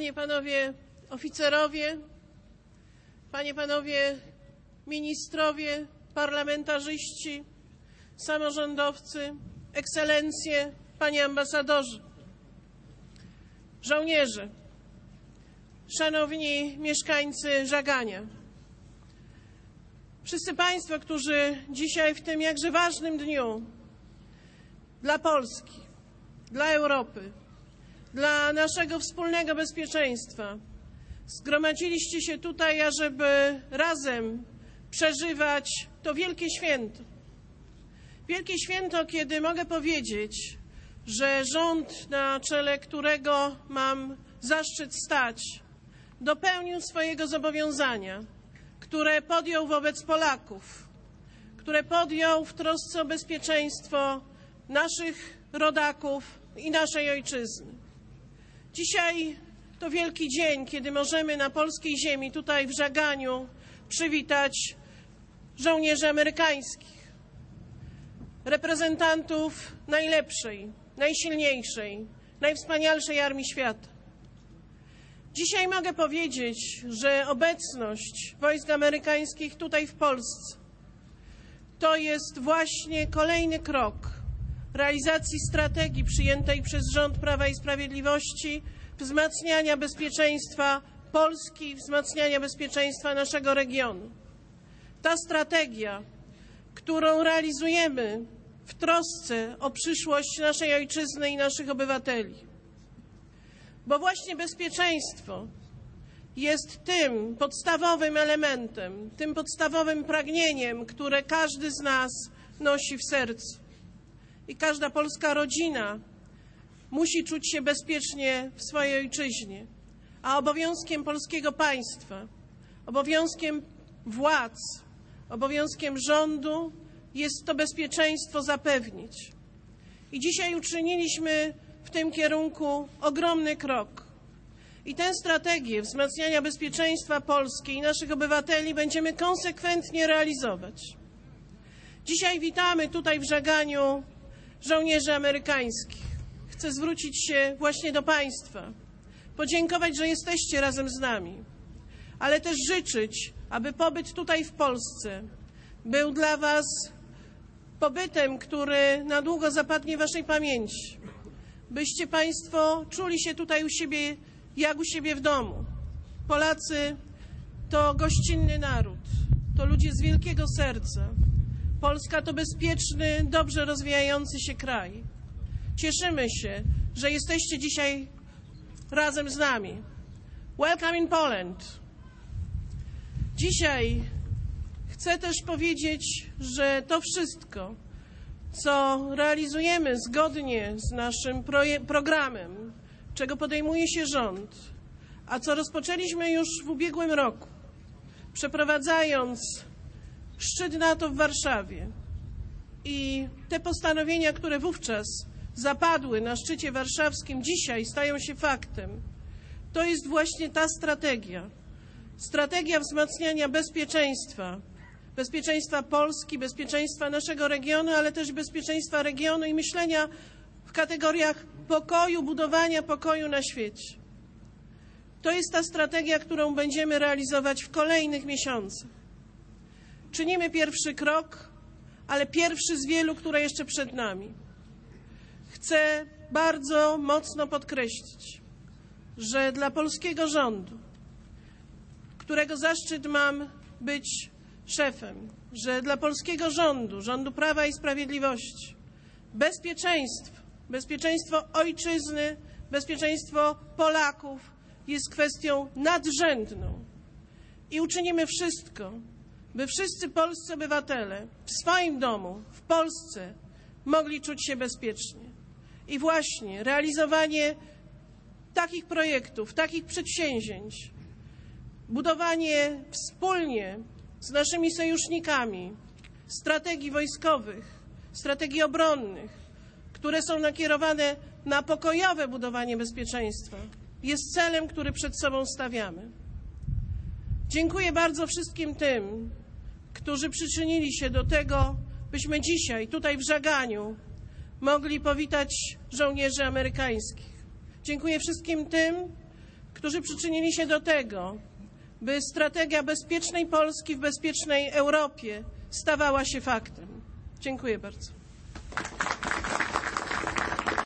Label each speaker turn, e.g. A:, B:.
A: Panie, Panowie oficerowie, Panie, Panowie ministrowie, parlamentarzyści, samorządowcy, ekscelencje, Panie ambasadorzy, żołnierze, szanowni mieszkańcy Żagania, wszyscy Państwo, którzy dzisiaj w tym jakże ważnym dniu dla Polski, dla Europy, dla naszego wspólnego bezpieczeństwa zgromadziliście się tutaj, ażeby razem przeżywać to wielkie święto. Wielkie święto, kiedy mogę powiedzieć, że rząd, na czele którego mam zaszczyt stać, dopełnił swojego zobowiązania, które podjął wobec Polaków, które podjął w trosce o bezpieczeństwo naszych rodaków i naszej ojczyzny. Dzisiaj to wielki dzień, kiedy możemy na polskiej ziemi, tutaj w Żaganiu, przywitać żołnierzy amerykańskich, reprezentantów najlepszej, najsilniejszej, najwspanialszej armii świata. Dzisiaj mogę powiedzieć, że obecność wojsk amerykańskich tutaj w Polsce to jest właśnie kolejny krok realizacji strategii przyjętej przez rząd Prawa i Sprawiedliwości, wzmacniania bezpieczeństwa Polski, wzmacniania bezpieczeństwa naszego regionu. Ta strategia, którą realizujemy w trosce o przyszłość naszej ojczyzny i naszych obywateli. Bo właśnie bezpieczeństwo jest tym podstawowym elementem, tym podstawowym pragnieniem, które każdy z nas nosi w sercu. I każda polska rodzina musi czuć się bezpiecznie w swojej ojczyźnie. A obowiązkiem polskiego państwa, obowiązkiem władz, obowiązkiem rządu jest to bezpieczeństwo zapewnić. I dzisiaj uczyniliśmy w tym kierunku ogromny krok. I tę strategię wzmacniania bezpieczeństwa Polski i naszych obywateli będziemy konsekwentnie realizować. Dzisiaj witamy tutaj w Żaganiu żołnierzy amerykańskich. Chcę zwrócić się właśnie do Państwa, podziękować, że jesteście razem z nami, ale też życzyć, aby pobyt tutaj w Polsce był dla Was pobytem, który na długo zapadnie w Waszej pamięci. Byście Państwo czuli się tutaj u siebie, jak u siebie w domu. Polacy to gościnny naród, to ludzie z wielkiego serca. Polska to bezpieczny, dobrze rozwijający się kraj. Cieszymy się, że jesteście dzisiaj razem z nami. Welcome in Poland. Dzisiaj chcę też powiedzieć, że to wszystko, co realizujemy zgodnie z naszym programem, czego podejmuje się rząd, a co rozpoczęliśmy już w ubiegłym roku, przeprowadzając szczyt NATO w Warszawie i te postanowienia, które wówczas zapadły na szczycie warszawskim, dzisiaj stają się faktem. To jest właśnie ta strategia. Strategia wzmacniania bezpieczeństwa. Bezpieczeństwa Polski, bezpieczeństwa naszego regionu, ale też bezpieczeństwa regionu i myślenia w kategoriach pokoju, budowania pokoju na świecie. To jest ta strategia, którą będziemy realizować w kolejnych miesiącach. Czynimy pierwszy krok, ale pierwszy z wielu, które jeszcze przed nami. Chcę bardzo mocno podkreślić, że dla polskiego rządu, którego zaszczyt mam być szefem, że dla polskiego rządu, rządu Prawa i Sprawiedliwości, bezpieczeństwo ojczyzny, bezpieczeństwo Polaków jest kwestią nadrzędną. I uczynimy wszystko, by wszyscy polscy obywatele w swoim domu, w Polsce, mogli czuć się bezpiecznie. I właśnie realizowanie takich projektów, takich przedsięwzięć, budowanie wspólnie z naszymi sojusznikami strategii wojskowych, strategii obronnych, które są nakierowane na pokojowe budowanie bezpieczeństwa, jest celem, który przed sobą stawiamy. Dziękuję bardzo wszystkim tym, którzy przyczynili się do tego, byśmy dzisiaj tutaj w Żaganiu mogli powitać żołnierzy amerykańskich. Dziękuję wszystkim tym, którzy przyczynili się do tego, by strategia bezpiecznej Polski w bezpiecznej Europie stawała się faktem. Dziękuję bardzo.